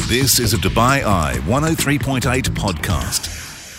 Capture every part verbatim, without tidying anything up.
This is a Dubai Eye one oh three point eight podcast.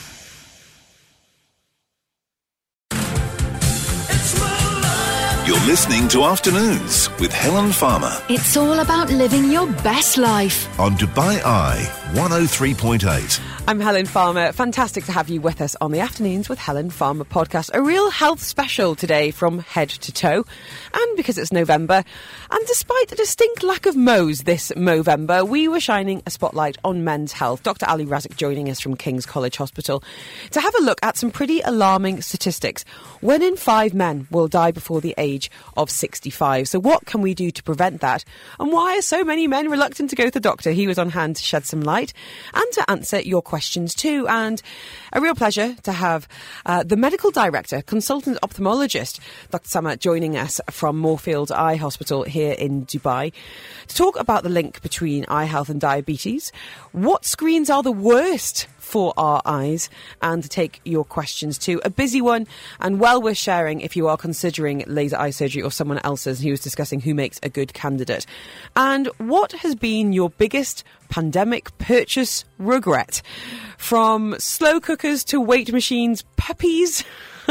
You're listening to Afternoons with Helen Farmer It's all about living your best life. on Dubai Eye one oh three point eight. I'm Helen Farmer. Fantastic to have you with us on the Afternoons with Helen Farmer podcast. A real health special today from head to toe. And because it's November, and despite the distinct lack of Mo's this Movember, we were shining a spotlight on men's health. Doctor Ali Razik joining us from King's College Hospital to have a look at some pretty alarming statistics. One in five men will die before the age of sixty-five. So what can we do to prevent that? And why are so many men reluctant to go to the doctor? He was on hand to shed some light and to answer your questions too. And a real pleasure to have uh, the medical director, consultant ophthalmologist, Doctor Sama, joining us from Moorfields Eye Hospital here in Dubai to talk about the link between eye health and diabetes, what screens are the worst for our eyes, and to take your questions too. A busy one and well worth sharing if you are considering laser eye surgery or someone else's. He was discussing who makes a good candidate. And what has been your biggest pandemic purchase regret? From slow cookers to weight machines, puppies,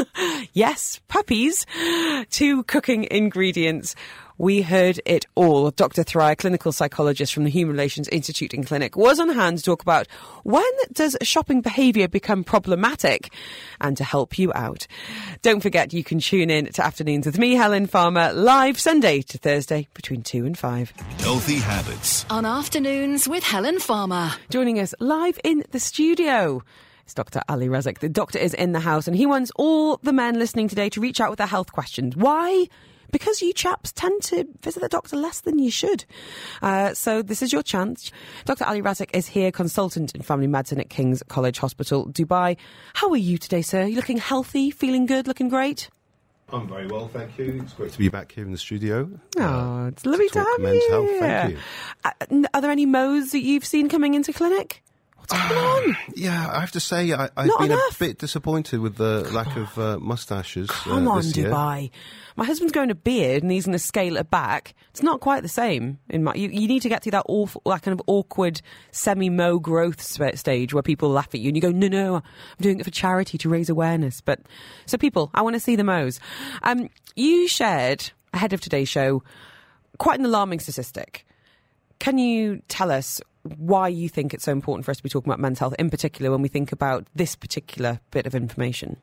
yes, puppies, to cooking ingredients. We heard it all. Doctor Thrier, clinical psychologist from the Human Relations Institute and Clinic, was on hand to talk about when does shopping behaviour become problematic and to help you out. Don't forget you can tune in to Afternoons with me, Helen Farmer, live Sunday to Thursday between two and five. Healthy habits. On Afternoons with Helen Farmer. Joining us live in the studio, it's Doctor Ali Razik. The doctor is in the house and he wants all the men listening today to reach out with their health questions. Why? Because you chaps tend to visit the doctor less than you should. Uh, so this is your chance. Doctor Ali Razik is here, consultant in family medicine at King's College Hospital, Dubai. How are you today, sir? You looking healthy, feeling good, looking great? I'm very well, thank you. It's great to be back here in the studio. Oh, uh, it's lovely to, talk have men's you. health. Thank you. Uh, are there any Mo's that you've seen coming into clinic? What's going on? Um, yeah, I have to say I, I've Not been enough. a bit disappointed with the lack of uh, moustaches. Come uh, on, this year. Dubai. My husband's growing a beard and he's going to scale it back. It's not quite the same. In my, you, you need to get through that awful, that kind of awkward semi-mo growth sp- stage where people laugh at you and you go, no, no, I'm doing it for charity to raise awareness. But so people, I want to see the Mo's. Um, you shared ahead of today's show quite an alarming statistic. Can you tell us why you think it's so important for us to be talking about men's health, in particular when we think about this particular bit of information?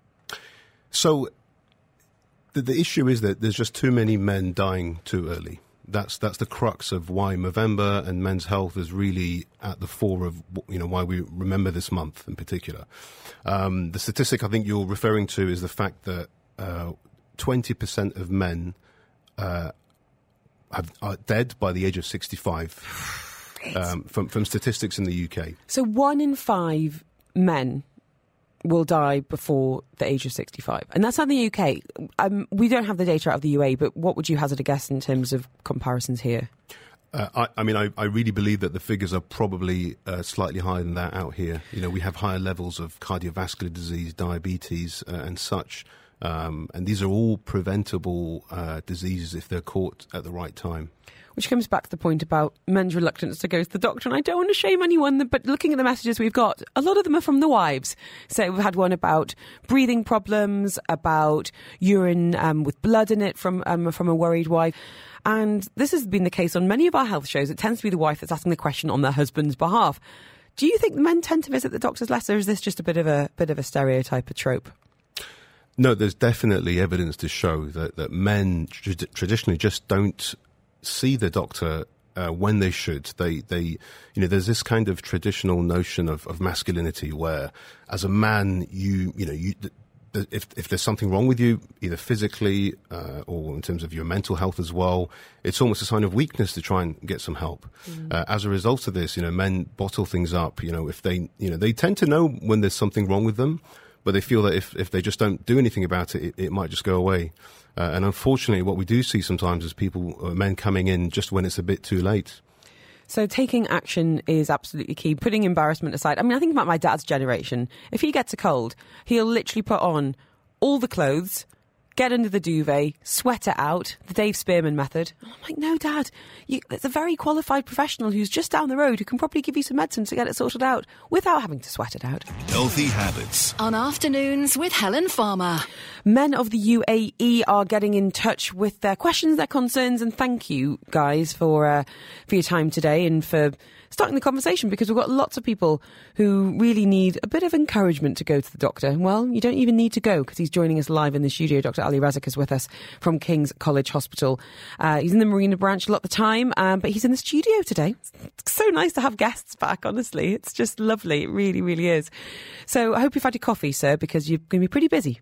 So the, the issue is that there's just too many men dying too early. That's that's the crux of why Movember and men's health is really at the fore of, you know, why we remember this month in particular. Um, the statistic I think you're referring to is the fact that uh, twenty percent of men uh, have, are dead by the age of sixty-five. Um, from, from statistics in the U K. So one in five men will die before the age of sixty-five. And that's not the U K. Um, we don't have the data out of the U A, but what would you hazard a guess in terms of comparisons here? Uh, I, I mean, I, I really believe that the figures are probably uh, slightly higher than that out here. You know, we have higher levels of cardiovascular disease, diabetes, uh, and such. Um, and these are all preventable uh, diseases if they're caught at the right time. Which comes back to the point about men's reluctance to go to the doctor. And I don't want to shame anyone, but looking at the messages we've got, a lot of them are from the wives. So we've had one about breathing problems, about urine um, with blood in it from um, from a worried wife. And this has been the case on many of our health shows. It tends to be the wife that's asking the question on their husband's behalf. Do you think men tend to visit the doctors less, or is this just a bit of a bit of a stereotype, a trope? No, there's definitely evidence to show that, that men tra- traditionally just don't see the doctor uh, when they should. They, they, you know, there's this kind of traditional notion of, of masculinity where, as a man, you, you know, you, th- if if there's something wrong with you, either physically uh, or in terms of your mental health as well, it's almost a sign of weakness to try and get some help. Mm. Uh, as a result of this, you know, men bottle things up. You know, if they, you know, they tend to know when there's something wrong with them, but they feel that if, if they just don't do anything about it, it, it might just go away. Uh, and unfortunately, what we do see sometimes is people, uh, men coming in just when it's a bit too late. So taking action is absolutely key. Putting embarrassment aside. I mean, I think about my dad's generation. If he gets a cold, he'll literally put on all the clothes, get under the duvet, sweat it out, the Dave Spearman method. And I'm like, no, Dad, you, it's a very qualified professional who's just down the road who can probably give you some medicine to get it sorted out without having to sweat it out. Healthy habits. On Afternoons with Helen Farmer. Men of the U A E are getting in touch with their questions, their concerns, and thank you, guys, for uh, for your time today and for starting the conversation, because we've got lots of people who really need a bit of encouragement to go to the doctor. Well, you don't even need to go, because he's joining us live in the studio. Doctor Ali Razak is with us from King's College Hospital. Uh, he's in the Marina branch a lot of the time, um, but he's in the studio today. It's so nice to have guests back, honestly. It's just lovely. It really, really is. So I hope you've had your coffee, sir, because you're going to be pretty busy.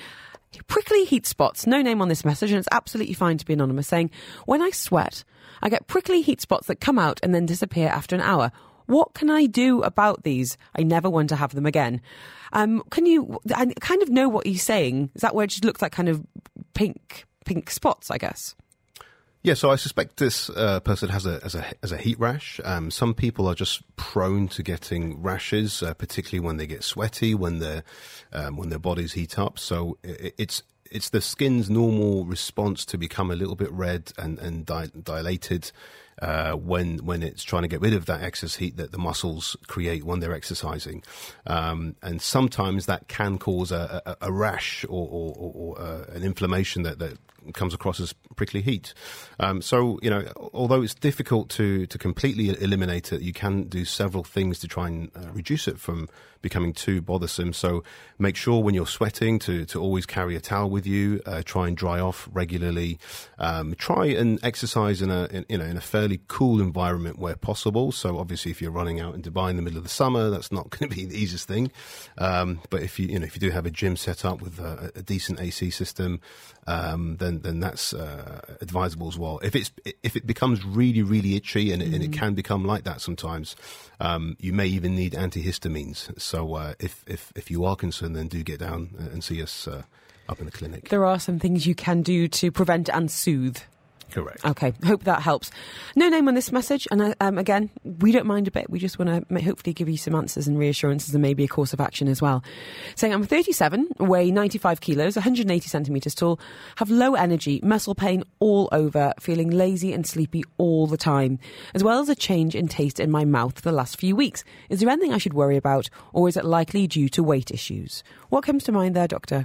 Prickly heat spots, no name on this message, and it's absolutely fine to be anonymous, saying, when I sweat, I get prickly heat spots that come out and then disappear after an hour. What can I do about these? I never want to have them again. Um, can you, I kind of know what he's saying. Is that where it just looks like kind of pink, pink spots, I guess? Yeah, so I suspect this uh, person has a as a as a heat rash. Um, some people are just prone to getting rashes, uh, particularly when they get sweaty, when their um, when their bodies heat up. So it, it's it's the skin's normal response to become a little bit red and and di- dilated uh, when when it's trying to get rid of that excess heat that the muscles create when they're exercising. Um, and sometimes that can cause a, a, a rash or, or, or, or uh, an inflammation that that. comes across as prickly heat. Um, so, you know, although it's difficult to, to completely eliminate it, you can do several things to try and uh, reduce it from becoming too bothersome. So make sure when you're sweating to, to always carry a towel with you, uh, try and dry off regularly. Um, try and exercise in a, in, you know, in a fairly cool environment where possible. So obviously if you're running out in Dubai in the middle of the summer, that's not going to be the easiest thing. Um, but if you, you know, if you do have a gym set up with a, a decent A C system, um, then then that's uh, advisable as well. If it's if it becomes really really itchy, and it, mm-hmm. and it can become like that sometimes, um, you may even need antihistamines. So uh, if if if you are concerned, then do get down and see us uh, up in the clinic. There are some things you can do to prevent and soothe. Correct. Okay, hope that helps. No name on this message, and um, again, we don't mind a bit. We just want to hopefully give you some answers and reassurances and maybe a course of action as well. Saying, I'm thirty-seven, weigh ninety-five kilos, one hundred eighty centimetres tall, have low energy, muscle pain all over, feeling lazy and sleepy all the time, as well as a change in taste in my mouth for the last few weeks. Is there anything I should worry about, or is it likely due to weight issues? What comes to mind there, Doctor?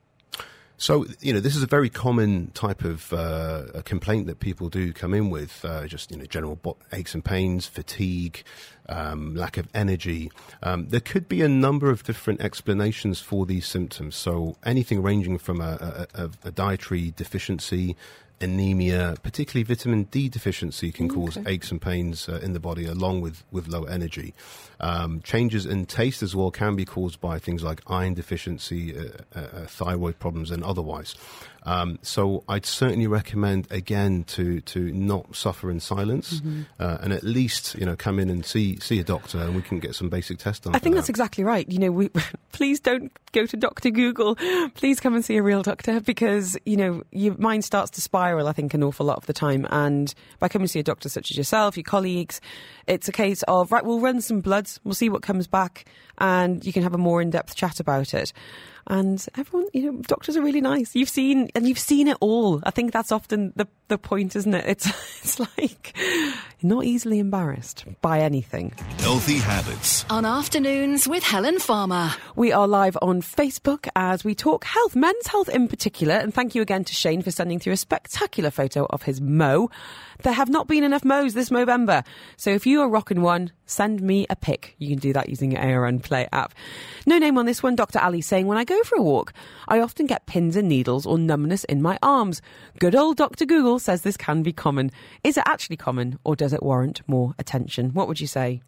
So, you know, this is a very common type of uh, a complaint that people do come in with, uh, just, you know, general bo- aches and pains, fatigue, um, lack of energy. Um, there could be a number of different explanations for these symptoms. So anything ranging from a, a, a dietary deficiency, anemia, particularly vitamin D deficiency, can cause okay. aches and pains uh, in the body, along with, with low energy. Um, changes in taste as well can be caused by things like iron deficiency, uh, uh, thyroid problems, and otherwise. Um, so I'd certainly recommend, again, to to not suffer in silence, mm-hmm. uh, and at least, you know, come in and see see a doctor, and we can get some basic tests done. I think that. that's exactly right. You know, we please don't go to Doctor Google. Please come and see a real doctor, because, you know, your mind starts to spiral, I think, an awful lot of the time. And by coming to see a doctor such as yourself, your colleagues, it's a case of, right, we'll run some bloods, we'll see what comes back, and you can have a more in-depth chat about it. And everyone, you know, doctors are really nice. You've seen, and you've seen it all. I think that's often the, the point, isn't it? It's, it's like, you're not easily embarrassed by anything. Healthy habits. On Afternoons with Helen Farmer. We are live on Facebook as we talk health, men's health in particular. And thank you again to Shane for sending through a spectacular photo of his mo. There have not been enough mows this Movember. So if you are rocking one, send me a pic. You can do that using your A R N Play app. No name on this one. Doctor Ali saying, when I go for a walk, I often get pins and needles or numbness in my arms. Good old Doctor Google says this can be common. Is it actually common, or does it warrant more attention? What would you say?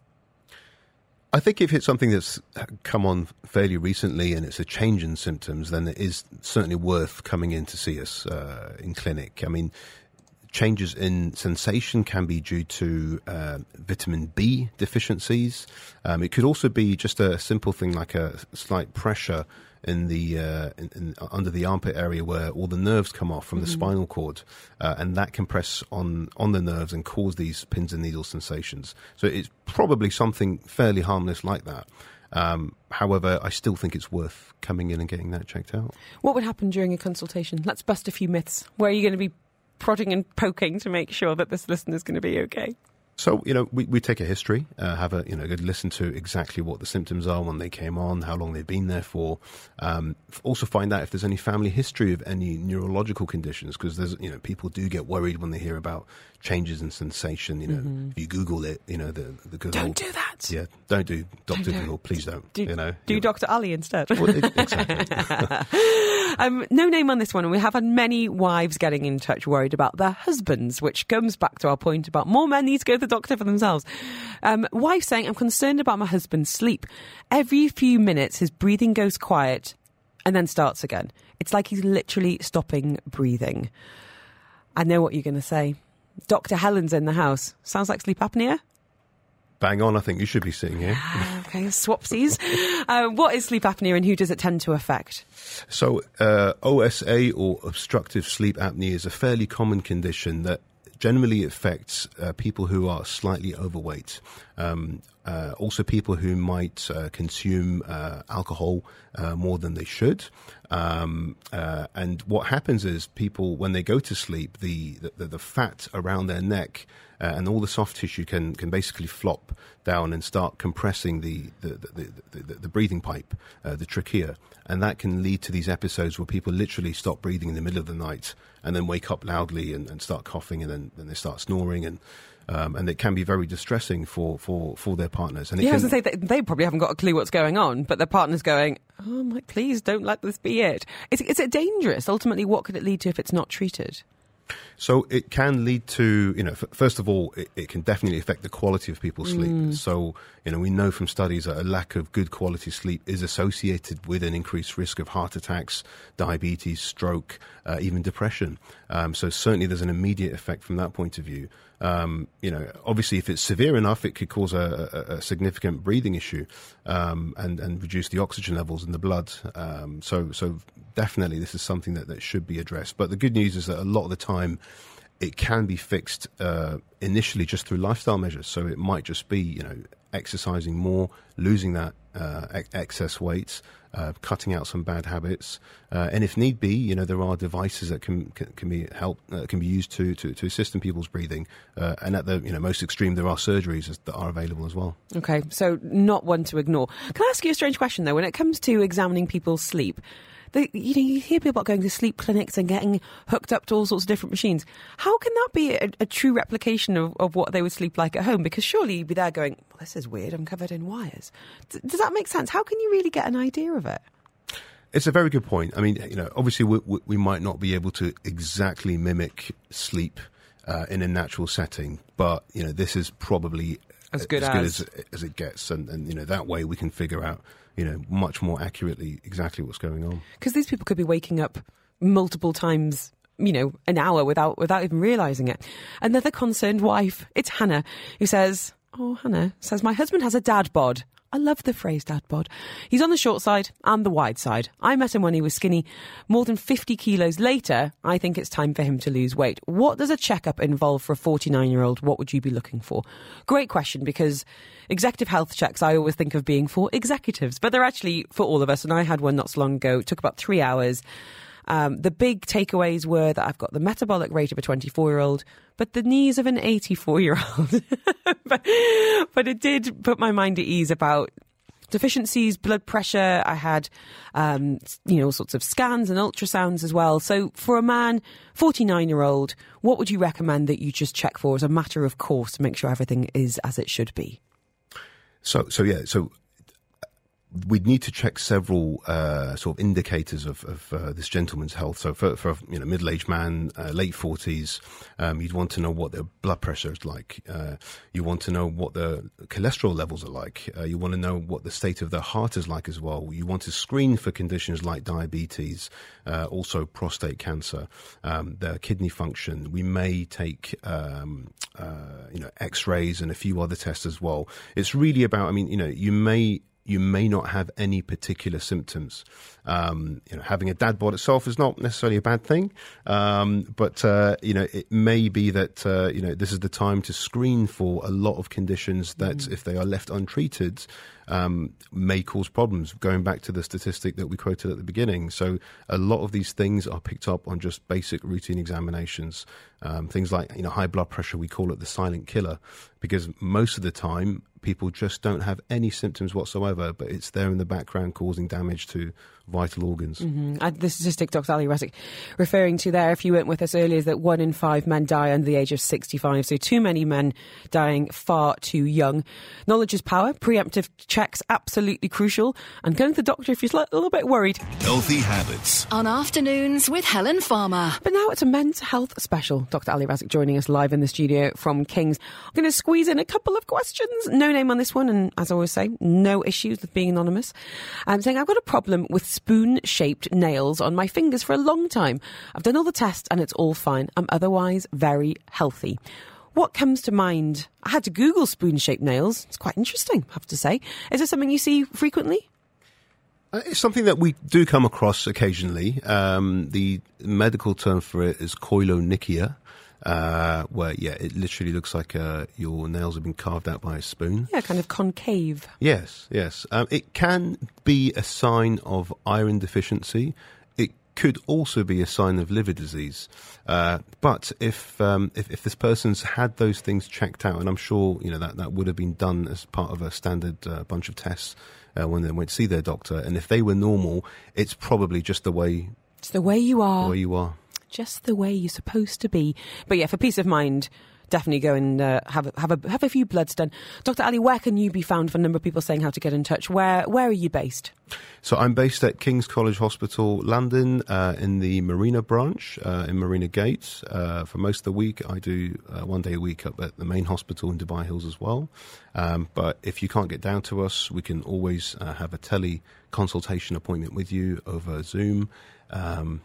I think if it's something that's come on fairly recently and it's a change in symptoms, then it is certainly worth coming in to see us uh, in clinic. I mean, changes in sensation can be due to uh, vitamin B deficiencies. Um, it could also be just a simple thing like a slight pressure in the uh, in, in, under the armpit area where all the nerves come off from mm-hmm. the spinal cord, uh, and that can press on on the nerves and cause these pins and needles sensations. So it's probably something fairly harmless like that. Um, however, I still think it's worth coming in and getting that checked out. What would happen during a consultation? Let's bust a few myths. Where are you going to be prodding and poking to make sure that this listener's going to be okay? So, you know, we, we take a history, uh, have a, you know, good listen to exactly what the symptoms are when they came on, how long they've been there for. Um, also find out if there's any family history of any neurological conditions, because there's, you know, people do get worried when they hear about changes in sensation. You know, mm-hmm. if you Google it, you know, the, the good Don't old, do that. Yeah, don't do Doctor Don't Google, do please don't. Do, you know, do you Doctor Ali instead. Well, it, exactly. um, no name on this one, and we have had many wives getting in touch worried about their husbands, which comes back to our point about more men need to go to the doctor for themselves. Um, wife saying, I'm concerned about my husband's sleep. Every few minutes his breathing goes quiet and then starts again. It's like he's literally stopping breathing. I know what you're going to say. Doctor Helen's in the house. Sounds like sleep apnea? Bang on, I think you should be sitting here. Okay, swapsies. uh, what is sleep apnea and who does it tend to affect? So uh, O S A, or obstructive sleep apnea, is a fairly common condition that generally affects uh, people who are slightly overweight. Um, uh, also people who might uh, consume uh, alcohol uh, more than they should. Um, uh, and what happens is people, when they go to sleep, the, the, the fat around their neck uh, and all the soft tissue can, can basically flop down and start compressing the, the, the, the, the, the breathing pipe, uh, the trachea. And that can lead to these episodes where people literally stop breathing in the middle of the night and then wake up loudly and, and start coughing, and then, then they start snoring, and um, and it can be very distressing for, for, for their partners. And it yeah, can, I was going to say, they, they probably haven't got a clue what's going on, but their partner's going, oh, my, please don't let this be it. Is, is it dangerous? Ultimately, what could it lead to if it's not treated? So it can lead to, you know, f- first of all, it, it can definitely affect the quality of people's sleep. Mm. So, you know, we know from studies that a lack of good quality sleep is associated with an increased risk of heart attacks, diabetes, stroke, uh, even depression. Um, so certainly there's an immediate effect from that point of view. Um, you know, obviously, if it's severe enough, it could cause a, a, a significant breathing issue um, and, and reduce the oxygen levels in the blood. Um, so, so definitely, this is something that, that should be addressed. But the good news is that a lot of the time, it can be fixed uh, initially just through lifestyle measures. So it might just be, you know, exercising more, losing that uh, ex- excess weight, uh, cutting out some bad habits, uh, and if need be, you know, there are devices that can can, can be help uh, can be used to, to, to assist in people's breathing. Uh, and at the you know most extreme, there are surgeries that are available as well. Okay, so not one to ignore. Can I ask you a strange question though? When it comes to examining people's sleep, They, you know, you hear people going to sleep clinics and getting hooked up to all sorts of different machines. How can that be a, a true replication of, of what they would sleep like at home? Because surely you'd be there going, well, this is weird, I'm covered in wires. D- does that make sense? How can you really get an idea of it? It's a very good point. I mean, you know, obviously we, we, we might not be able to exactly mimic sleep uh, in a natural setting, but, you know, this is probably as good as, as. good as, as it gets. And, and, you know, that way we can figure out, you know, much more accurately exactly what's going on. Because these people could be waking up multiple times, you know, an hour without without even realising it. Another concerned wife, it's Hannah, who says, oh, Hannah says, my husband has a dad bod. I love the phrase dad bod. He's on the short side and the wide side. I met him when he was skinny. More than fifty kilos later, I think it's time for him to lose weight. What does a checkup involve for a forty-nine-year-old? What would you be looking for? Great question, because executive health checks I always think of being for executives, but they're actually for all of us. And I had one not so long ago. It took about three hours. Um, the big takeaways were that I've got the metabolic rate of a twenty-four-year-old, but the knees of an eighty-four-year-old. but, but it did put my mind at ease about deficiencies, blood pressure. I had, um, you know, all sorts of scans and ultrasounds as well. So for a man, forty-nine-year-old, what would you recommend that you just check for as a matter of course to make sure everything is as it should be? So, so yeah, so we'd need to check several uh, sort of indicators of, of uh, this gentleman's health. So for, for a you know, middle-aged man, uh, late forties, um, you'd want to know what their blood pressure is like. Uh, you want to know what the cholesterol levels are like. Uh, you want to know what the state of their heart is like as well. You want to screen for conditions like diabetes, uh, also prostate cancer, um, their kidney function. We may take um, uh, you know, X-rays and a few other tests as well. It's really about, I mean, you know, you may... you may not have any particular symptoms. Um, you know, having a dad bod itself is not necessarily a bad thing, um, but uh, you know, it may be that uh, you know this is the time to screen for a lot of conditions that, mm. if they are left untreated, um, may cause problems. Going back to the statistic that we quoted at the beginning, so a lot of these things are picked up on just basic routine examinations. Um, things like you know high blood pressure, we call it the silent killer, because most of the time people just don't have any symptoms whatsoever, but it's there in the background causing damage to vital organs. Mm-hmm. And the statistic Doctor Ali Razik referring to there, if you weren't with us earlier, is that one in five men die under the age of sixty-five. So too many men dying far too young. Knowledge is power. Preemptive checks, absolutely crucial. And going to the doctor if you're a little bit worried. Healthy habits. On Afternoons with Helen Farmer. But now it's a men's health special. Doctor Ali Razik joining us live in the studio from King's. I'm going to squeeze in a couple of questions. No name on this one, and as I always say, no issues with being anonymous. I'm saying I've got a problem with spoon-shaped nails on my fingers for a long time. I've done all the tests and it's all fine. I'm otherwise very healthy. What comes to mind? I had to Google spoon-shaped nails. It's quite interesting, I have to say. Is this something you see frequently? Uh, it's something that we do come across occasionally. Um, the medical term for it is koilonychia. Uh, where, yeah, it literally looks like uh, your nails have been carved out by a spoon. Yeah, kind of concave. Yes, yes. Um, it can be a sign of iron deficiency. It could also be a sign of liver disease. Uh, but if, um, if if this person's had those things checked out, and I'm sure you know that, that would have been done as part of a standard uh, bunch of tests uh, when they went to see their doctor, and if they were normal, it's probably just the way... It's the way you are. The way you are. Just the way you're supposed to be. But yeah, for peace of mind, definitely go and uh, have a, have a have a few bloods done. Doctor Ali, where can you be found? For a number of people saying how to get in touch. Where where are you based? So I'm based at King's College Hospital, London, uh, in the Marina branch, uh, in Marina Gate. Uh, for most of the week, I do uh, one day a week up at the main hospital in Dubai Hills as well. Um, but if you can't get down to us, we can always uh, have a tele consultation appointment with you over Zoom. Um,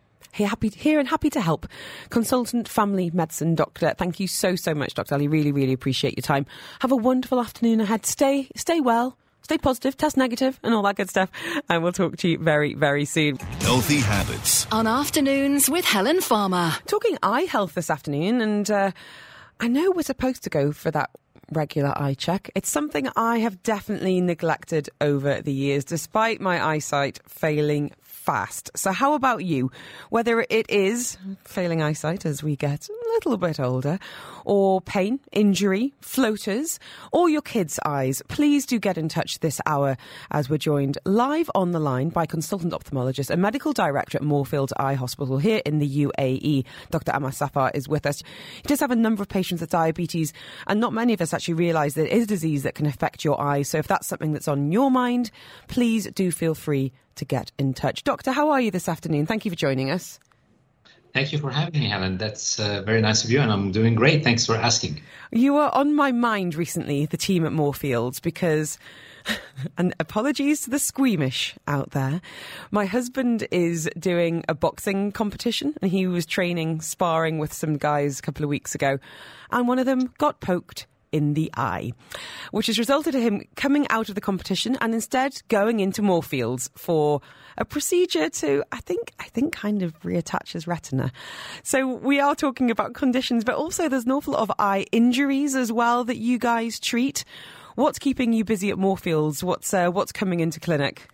Happy here and happy to help. Consultant family medicine doctor. Thank you so, so much, Doctor Ali. Really, really appreciate your time. Have a wonderful afternoon ahead. Stay, stay well, stay positive, test negative, and all that good stuff. And we'll talk to you very, very soon. Healthy habits. On Afternoons with Helen Farmer. Talking eye health this afternoon, and uh, I know we're supposed to go for that regular eye check. It's something I have definitely neglected over the years, despite my eyesight failing fast. So how about you? Whether it is failing eyesight as we get a little bit older, or pain, injury, floaters, or your kids' eyes, please do get in touch this hour as we're joined live on the line by consultant ophthalmologist and medical director at Moorfields Eye Hospital here in the U A E. Doctor Ammar Safar is with us. He does have a number of patients with diabetes, and not many of us actually realise that it is a disease that can affect your eyes. So if that's something that's on your mind, please do feel free to get in touch. Doctor, how are you this afternoon? Thank you for joining us. Thank you for having me, Helen. That's uh, very nice of you, and I'm doing great. Thanks for asking. You were on my mind recently, the team at Moorfields, because, and apologies to the squeamish out there, my husband is doing a boxing competition, and he was training, sparring with some guys a couple of weeks ago, and one of them got poked in the eye, which has resulted in him coming out of the competition and instead going into Moorfields for a procedure to, I think, I think kind of reattach his retina. So we are talking about conditions, but also there's an awful lot of eye injuries as well that you guys treat. What's keeping you busy at Moorfields? What's uh, what's coming into clinic?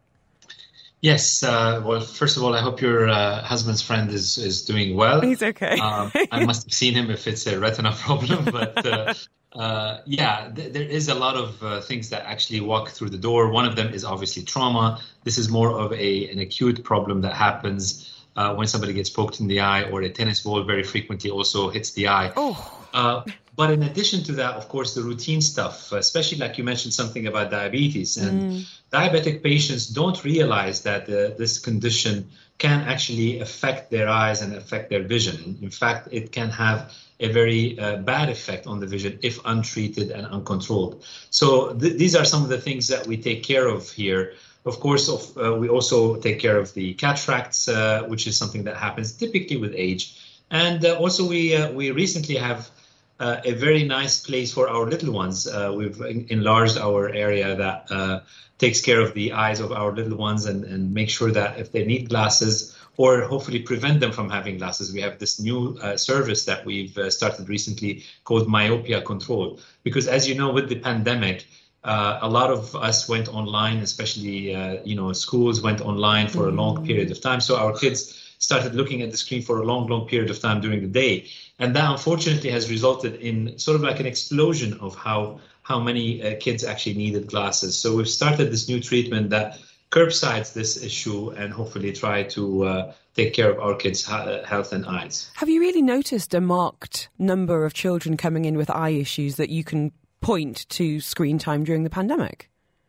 Yes. Uh, well, first of all, I hope your uh, husband's friend is, is doing well. He's okay. um, I must have seen him if it's a retina problem, but uh, uh, yeah, th- there is a lot of uh, things that actually walk through the door. One of them is obviously trauma. This is more of a an acute problem that happens uh, when somebody gets poked in the eye, or a tennis ball very frequently also hits the eye. Oh. Uh, but in addition to that, of course, the routine stuff, especially like you mentioned something about diabetes, and mm. diabetic patients don't realize that uh, this condition can actually affect their eyes and affect their vision. In fact, it can have a very uh, bad effect on the vision if untreated and uncontrolled. So th- these are some of the things that we take care of here. Of course, of, uh, we also take care of the cataracts, uh, which is something that happens typically with age. And uh, also we uh, we recently have uh, a very nice place for our little ones. Uh, we've enlarged our area that uh, takes care of the eyes of our little ones and, and make sure that if they need glasses or hopefully prevent them from having glasses, we have this new uh, service that we've uh, started recently called Myopia Control. Because as you know, with the pandemic, uh, a lot of us went online, especially, uh, you know, schools went online for a long period of time. So our kids started looking at the screen for a long, long period of time during the day. And that unfortunately has resulted in sort of like an explosion of how, how many uh, kids actually needed glasses. So we've started this new treatment that curbsides this issue and hopefully try to uh, take care of our kids' health and eyes. Have you really noticed a marked number of children coming in with eye issues that you can point to screen time during the pandemic?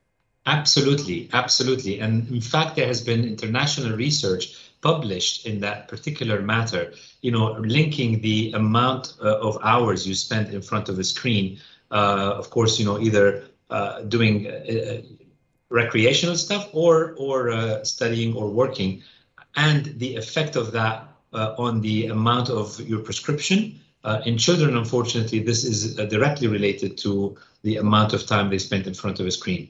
Absolutely, absolutely. And in fact, there has been international research published in that particular matter, you know, linking the amount uh, of hours you spend in front of a screen, uh, of course, you know, either uh, doing uh, recreational stuff or or uh, studying or working, and the effect of that uh, on the amount of your prescription. Uh, in children, unfortunately, this is uh, directly related to the amount of time they spent in front of a screen.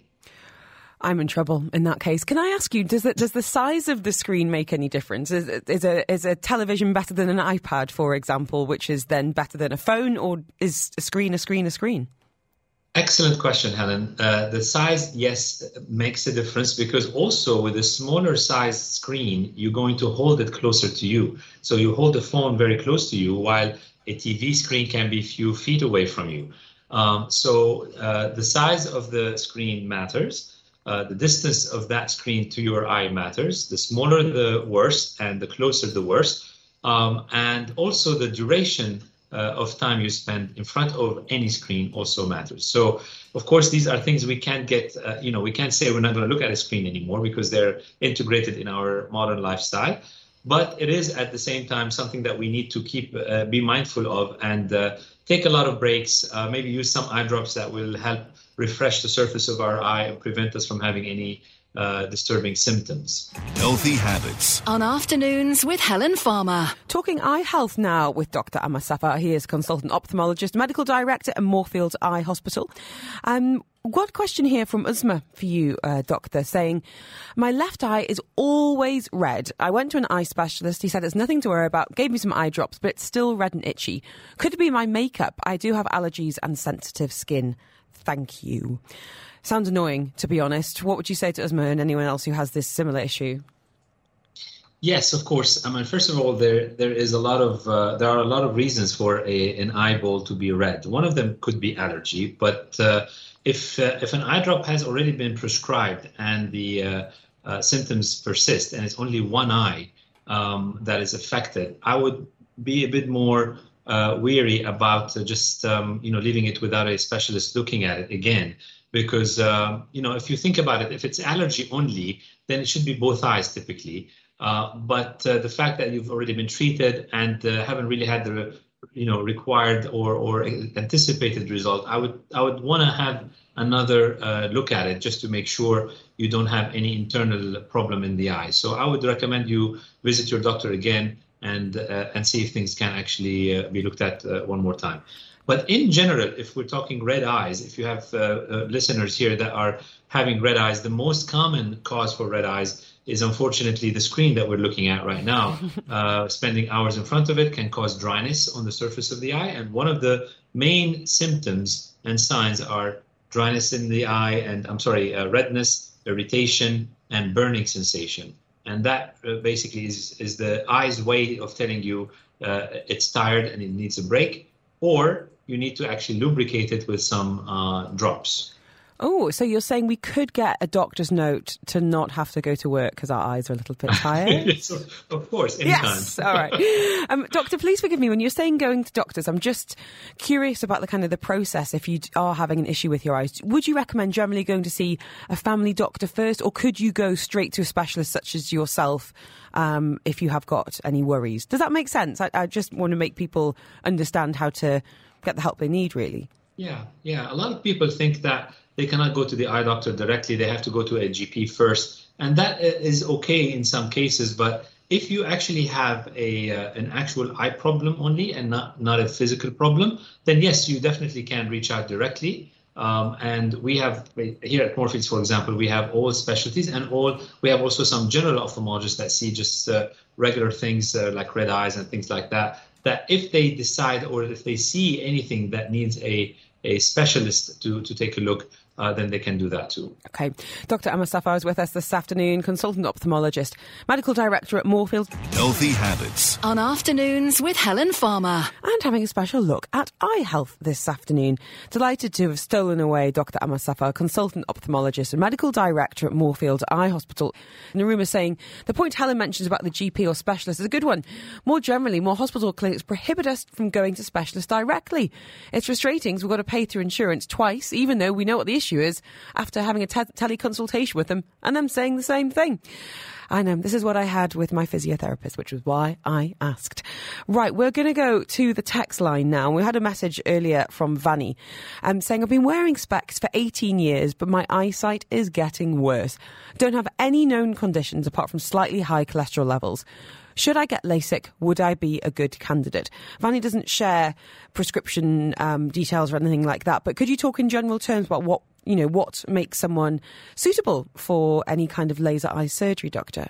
I'm in trouble in that case. Can I ask you, does it, does the size of the screen make any difference? Is, is, a, is a television better than an iPad, for example, which is then better than a phone, or is a screen a screen a screen? Excellent question, Helen. Uh, the size, yes, makes a difference, because also with a smaller sized screen, you're going to hold it closer to you. So you hold the phone very close to you, while a T V screen can be a few feet away from you. Um, so uh, the size of the screen matters. Uh, the distance of that screen to your eye matters. The smaller, the worse, and the closer, the worse. Um, and also the duration uh, of time you spend in front of any screen also matters. So, of course, these are things we can't get, uh, you know, we can't say we're not going to look at a screen anymore because they're integrated in our modern lifestyle. But it is at the same time something that we need to keep, uh, be mindful of, and uh, take a lot of breaks, uh, maybe use some eye drops that will help refresh the surface of our eye and prevent us from having any uh, disturbing symptoms. Healthy habits. On Afternoons with Helen Farmer. Talking eye health now with Doctor Ammar Safar. He is consultant ophthalmologist, medical director at Moorfields Eye Hospital. Um, One question here from Uzma for you, uh, doctor, saying, my left eye is always red. I went to an eye specialist. He said it's nothing to worry about, gave me some eye drops, but it's still red and itchy. Could it be my makeup? I do have allergies and sensitive skin. Thank you. Sounds annoying, to be honest. What would you say to Uzma and anyone else who has this similar issue? Yes, of course. I mean, first of all, there there is a lot of uh, there are a lot of reasons for a, an eyeball to be red. One of them could be allergy, but uh, if uh, if an eye drop has already been prescribed and the uh, uh, symptoms persist and it's only one eye um, that is affected, I would be a bit more uh, weary about uh, just um, you know leaving it without a specialist looking at it again. Because uh, you know, if you think about it, if it's allergy only, then it should be both eyes typically. Uh, but uh, the fact that you've already been treated and uh, haven't really had the, you know, required or, or anticipated result, I would I would want to have another uh, look at it just to make sure you don't have any internal problem in the eye. So I would recommend you visit your doctor again and uh, and see if things can actually uh, be looked at uh, one more time. But in general, if we're talking red eyes, if you have uh, uh, listeners here that are having red eyes, the most common cause for red eyes is unfortunately the screen that we're looking at right now. Uh, spending hours in front of it can cause dryness on the surface of the eye. And one of the main symptoms and signs are dryness in the eye and, I'm sorry, uh, redness, irritation, and burning sensation. And that uh, basically is, is the eye's way of telling you uh, it's tired and it needs a break, or you need to actually lubricate it with some uh, drops. Oh, so you're saying we could get a doctor's note to not have to go to work because our eyes are a little bit tired? Yes, of course, anytime. Yes, all right. Um, doctor, please forgive me. When you're saying going to doctors, I'm just curious about the kind of the process if you are having an issue with your eyes. Would you recommend generally going to see a family doctor first, or could you go straight to a specialist such as yourself um, if you have got any worries? Does that make sense? I, I just want to make people understand how to get the help they need, really. Yeah, yeah. A lot of people think that they cannot go to the eye doctor directly. They have to go to a G P first. And that is okay in some cases. But if you actually have a uh, an actual eye problem only and not, not a physical problem, then yes, you definitely can reach out directly. Um, and we have here at Moorfields, for example, we have all specialties and all. We have also some general ophthalmologists that see just uh, regular things uh, like red eyes and things like that. That if they decide or if they see anything that needs a a specialist to to take a look, uh, then they can do that too. Okay. Doctor Emma Safar is with us this afternoon, consultant ophthalmologist, medical director at Moorfields. Healthy habits. On Afternoons with Helen Farmer. And having a special look at eye health this afternoon. Delighted to have stolen away Doctor Emma Safar, consultant ophthalmologist and medical director at Moorfields Eye Hospital. And the rumour saying the point Helen mentions about the G P or specialist is a good one. More generally, more hospital clinics prohibit us from going to specialists directly. It's frustrating, so we've got to pay through insurance twice, even though we know what the issue is, after having a te- teleconsultation with them and them saying the same thing. I know, this is what I had with my physiotherapist, which was why I asked. Right, we're going to go to the text line now. We had a message earlier from Vanny um, saying, I've been wearing specs for eighteen years, but my eyesight is getting worse. Don't have any known conditions apart from slightly high cholesterol levels. Should I get LASIK? Would I be a good candidate? Vanny doesn't share prescription um, details or anything like that, but could you talk in general terms about what, you know, what makes someone suitable for any kind of laser eye surgery, doctor?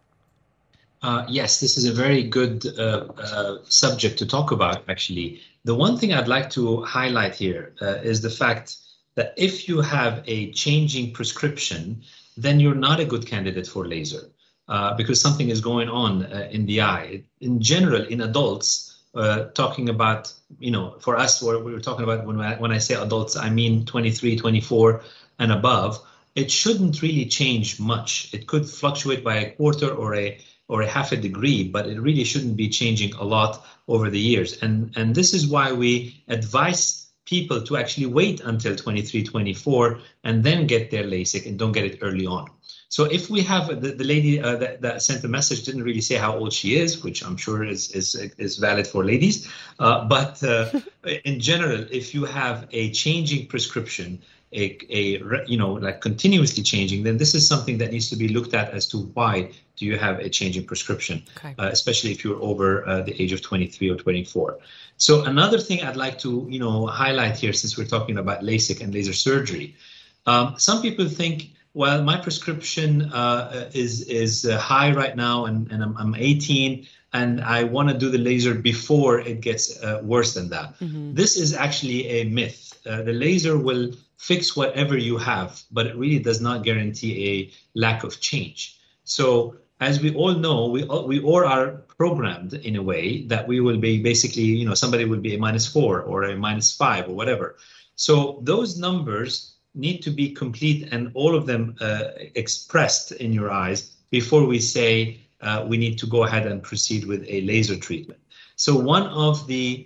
Uh, yes, this is a very good uh, uh, subject to talk about, actually. The one thing I'd like to highlight here uh, is the fact that if you have a changing prescription, then you're not a good candidate for laser. Uh, because something is going on uh, in the eye. In general, in adults, uh, talking about, you know, for us, what we were talking about when I, when I say adults, I mean twenty-three, twenty-four and above, it shouldn't really change much. It could fluctuate by a quarter or a or a half a degree, but it really shouldn't be changing a lot over the years. And, and this is why we advise people to actually wait until twenty-three, twenty-four and then get their LASIK and don't get it early on. So if we have the, the lady uh, that, that sent the message didn't really say how old she is, which I'm sure is is, is valid for ladies. Uh, but uh, in general, if you have a changing prescription, a, a you know like continuously changing, then this is something that needs to be looked at as to why do you have a changing prescription, okay. uh, especially if you're over uh, the age of twenty-three or twenty-four. So another thing I'd like to you know highlight here, since we're talking about LASIK and laser surgery, um, some people think, well, my prescription uh, is is uh, high right now, and, and I'm, I'm eighteen, and I want to do the laser before it gets uh, worse than that. Mm-hmm. This is actually a myth. Uh, the laser will fix whatever you have, but it really does not guarantee a lack of change. So as we all know, we all, we all are programmed in a way that we will be basically, you know, somebody will be a minus four or a minus five or whatever. So those numbers need to be complete and all of them uh, expressed in your eyes before we say uh, we need to go ahead and proceed with a laser treatment. So one of the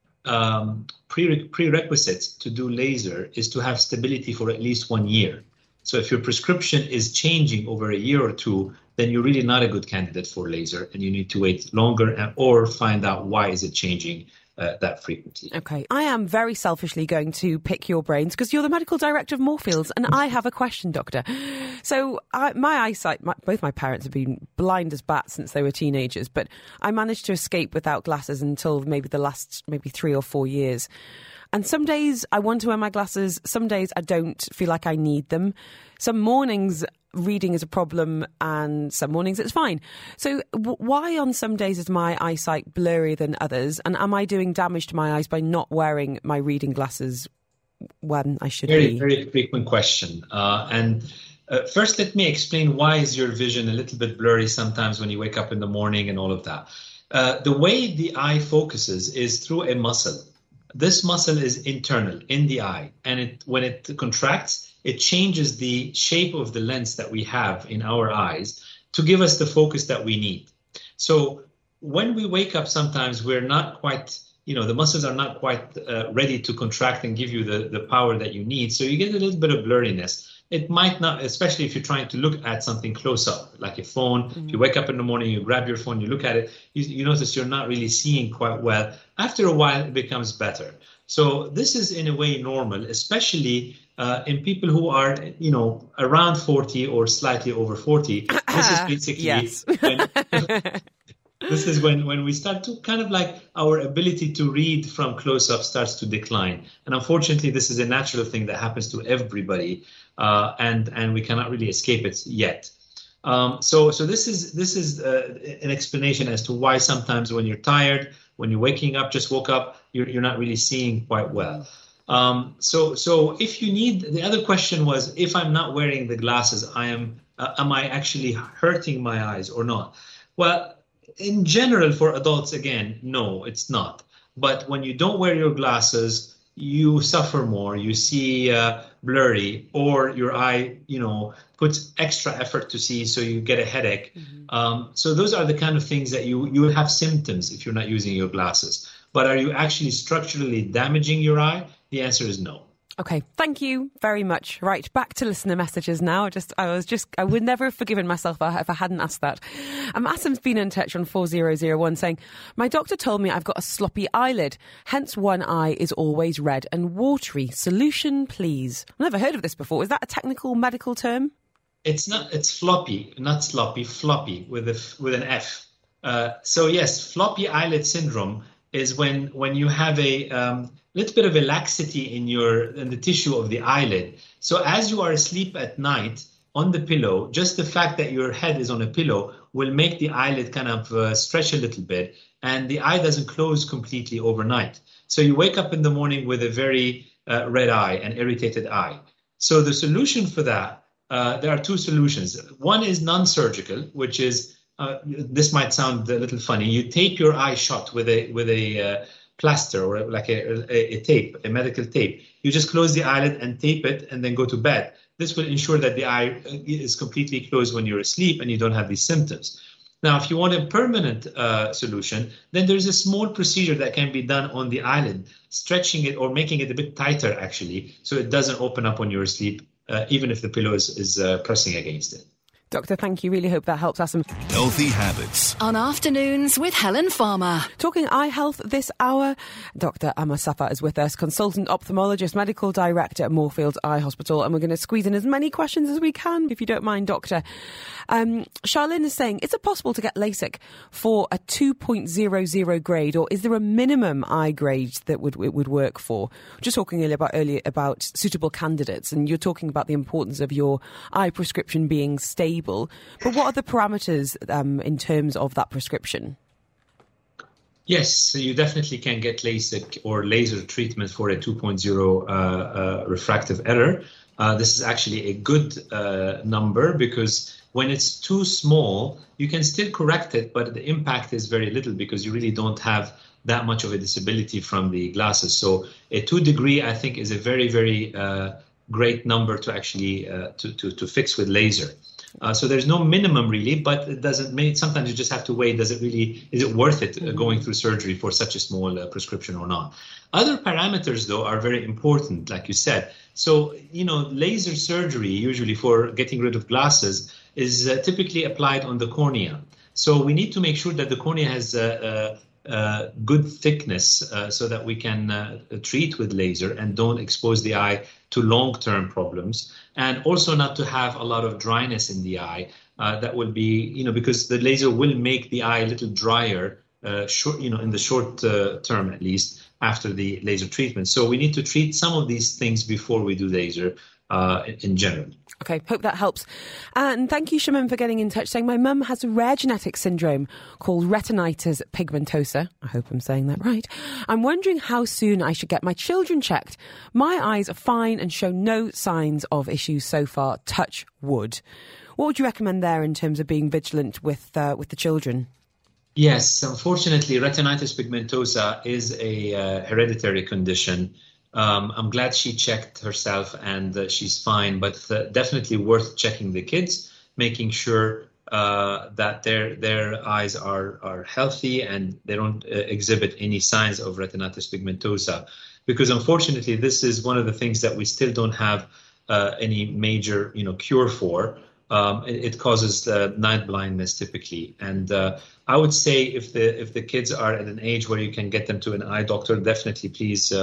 um, pre- prerequisites to do laser is to have stability for at least one year. So if your prescription is changing over a year or two, then you're really not a good candidate for laser and you need to wait longer and, or find out why is it changing Uh, that frequently. Okay. I am very selfishly going to pick your brains because you're the medical director of Moorfields and I have a question, doctor. So I, my eyesight, my, both my parents have been blind as bats since they were teenagers, but I managed to escape without glasses until maybe the last maybe three or four years. And some days I want to wear my glasses, some days I don't feel like I need them. Some mornings reading is a problem and some mornings it's fine. So w- why on some days is my eyesight blurrier than others? And am I doing damage to my eyes by not wearing my reading glasses when I should very, be? Very frequent question. Uh, and uh, first, let me explain why is your vision a little bit blurry sometimes when you wake up in the morning and all of that. Uh, the way the eye focuses is through a muscle. This muscle is internal in the eye, and it when it contracts, it changes the shape of the lens that we have in our eyes to give us the focus that we need. So when we wake up, sometimes we're not quite, you know, the muscles are not quite uh, ready to contract and give you the, the power that you need. So you get a little bit of blurriness. It might not, especially if you're trying to look at something close up, like a phone. Mm-hmm. If you wake up in the morning, you grab your phone, you look at it, you, you notice you're not really seeing quite well. After a while, it becomes better. So this is in a way normal, especially uh, in people who are, you know, around forty or slightly over forty, this is basically yes. when, this is when, when we start to kind of like our ability to read from close-up starts to decline. And unfortunately, this is a natural thing that happens to everybody, uh, and, and we cannot really escape it yet. Um, so so this is this is uh, an explanation as to why sometimes when you're tired, when you're waking up, just woke up, you're, you're not really seeing quite well. Um, so so if you need, the other question was, if I'm not wearing the glasses, I am uh, am I actually hurting my eyes or not? Well, in general, for adults, again, no, it's not. But when you don't wear your glasses, you suffer more, you see uh, blurry, or your eye, you know, puts extra effort to see, so you get a headache. Mm-hmm. Um, so those are the kind of things that you, you will have symptoms if you're not using your glasses. But are you actually structurally damaging your eye? The answer is no. Okay, thank you very much. Right, back to listener messages now. Just, I was just, I would never have forgiven myself if I hadn't asked that. Um, Asim's been in touch on four zero zero one saying, my doctor told me I've got a sloppy eyelid, hence one eye is always red and watery. Solution, please. I've never heard of this before. Is that a technical medical term? It's not, it's floppy, not sloppy, floppy with a, with an F. Uh, so yes, floppy eyelid syndrome is when, when you have a, um, little bit of a laxity in your in the tissue of the eyelid. So as you are asleep at night on the pillow, just the fact that your head is on a pillow will make the eyelid kind of uh, stretch a little bit, and the eye doesn't close completely overnight. So you wake up in the morning with a very uh, red eye, an irritated eye. So the solution for that, uh, there are two solutions. One is non-surgical, which is, uh, this might sound a little funny. You tape your eye shut with a with a uh, plaster or like a, a, a tape, a medical tape. You just close the eyelid and tape it and then go to bed. This will ensure that the eye is completely closed when you're asleep and you don't have these symptoms. Now, if you want a permanent uh, solution, then there's a small procedure that can be done on the eyelid, stretching it or making it a bit tighter, actually, so it doesn't open up when you're asleep, uh, even if the pillow is, is uh, pressing against it. Doctor, thank you. Really hope that helps us. Healthy habits. On Afternoons with Helen Farmer. Talking eye health this hour, Doctor Amar Safar is with us, consultant ophthalmologist, medical director at Moorfields Eye Hospital, and we're going to squeeze in as many questions as we can, if you don't mind, Doctor. Um, Charlene is saying, is it possible to get LASIK for a two point zero zero grade, or is there a minimum eye grade that would it would work for? Just talking earlier about, earlier about suitable candidates, and you're talking about the importance of your eye prescription being stable. But what are the parameters um, in terms of that prescription? Yes, so you definitely can get LASIK or laser treatment for a two point oh uh, uh, refractive error. Uh, this is actually a good uh, number, because when it's too small, you can still correct it, but the impact is very little because you really don't have that much of a disability from the glasses. So a two degree, I think, is a very, very uh, great number to actually uh, to, to, to fix with laser. Uh, so there's no minimum really, but it doesn't mean, sometimes you just have to weigh, does it really, is it worth it uh, going through surgery for such a small uh, prescription or not? Other parameters, though, are very important, like you said. So, you know, laser surgery, usually for getting rid of glasses, is uh, typically applied on the cornea. So we need to make sure that the cornea has uh, uh, uh, good thickness uh, so that we can uh, treat with laser and don't expose the eye to long-term problems, and also not to have a lot of dryness in the eye. Uh, that will be, you know, because the laser will make the eye a little drier, uh, short, you know, in the short uh, term at least, after the laser treatment. So we need to treat some of these things before we do laser uh, in, in general. Okay, hope that helps. And thank you, Shaman, for getting in touch, saying my mum has a rare genetic syndrome called retinitis pigmentosa. I hope I'm saying that right. I'm wondering how soon I should get my children checked. My eyes are fine and show no signs of issues so far. Touch wood. What would you recommend there in terms of being vigilant with uh, with the children? Yes, unfortunately, retinitis pigmentosa is a uh, hereditary condition. Um, I'm glad she checked herself and uh, she's fine, but uh, definitely worth checking the kids, making sure uh, that their their eyes are, are healthy and they don't uh, exhibit any signs of retinitis pigmentosa. Because unfortunately, this is one of the things that we still don't have uh, any major, you know, cure for. Um, it, it causes uh, night blindness typically, and uh, I would say if the if the kids are at an age where you can get them to an eye doctor, definitely please uh,